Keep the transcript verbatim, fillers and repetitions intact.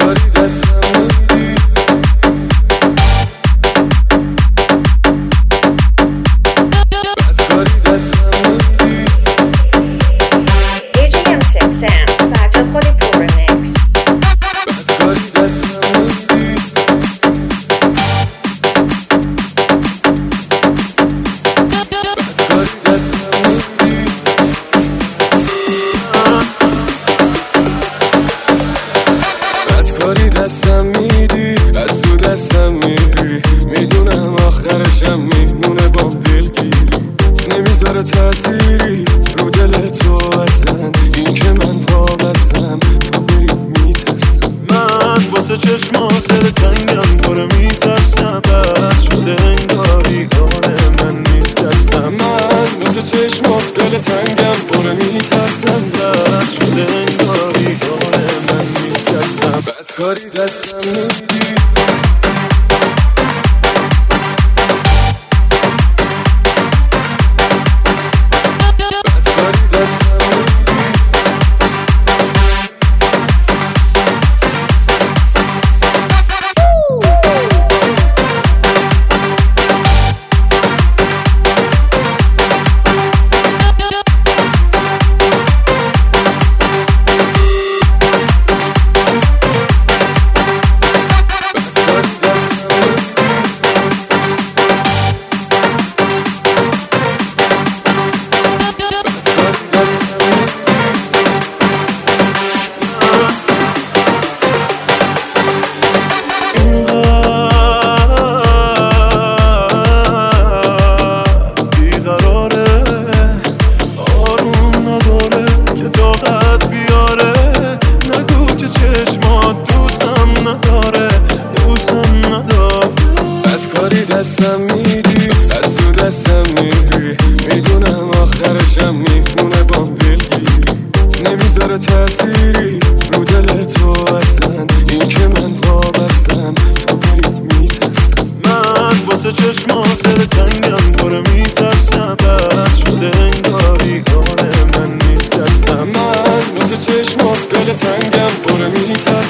بدکاری دستم میدی بدکاری دستم میدی دی جی ام سکس ام سجاد خودی پور مکس بدکاری دستم میدی بدکاری دستم میدی بدکاری دستم میدی از تو دستم میری میدونم آخرشم میمونه با دلگیری نمیذاره تأثیری رو دل تو اصلا این که من وابستم تو بری میترسم من واسه چشمات دل تنگم پره میترسم بس شده انگاری کار من نیست دستم من واسه چشمات دل تنگم پره میترسم بس شده انگاری کار من نیست دستم بدکاری دستم میدی بدکاری دستم میدی دستم میدی از تو دستم میری میدونم آخرشم میمونه با دلگیری نمیذاره تأثیری رو دل تو اصلا این که من وابستم تو بری میترسم من واسه چشمات دل تنگم پره میترسم بس شده انگاری کار من نیست دستم من واسه چشمات دل تنگم پره میترسم